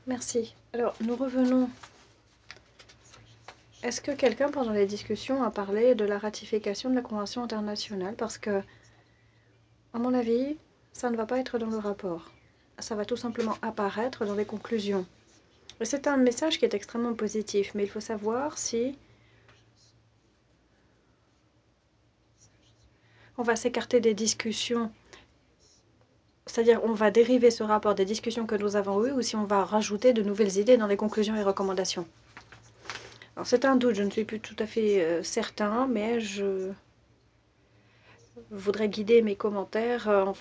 Merci. Alors, nous revenons. Est-ce que quelqu'un, pendant les discussions, a parlé de la ratification de la Convention internationale? Parce que, à mon avis, ça ne va pas être dans le rapport. Ça va tout simplement apparaître dans les conclusions. Et c'est un message qui est extrêmement positif, mais il faut savoir si on va s'écarter des discussions, c'est-à-dire on va dériver ce rapport des discussions que nous avons eues, ou si on va rajouter de nouvelles idées dans les conclusions et recommandations. Alors c'est un doute, je ne suis plus tout à fait certain, mais je voudrais guider mes commentaires en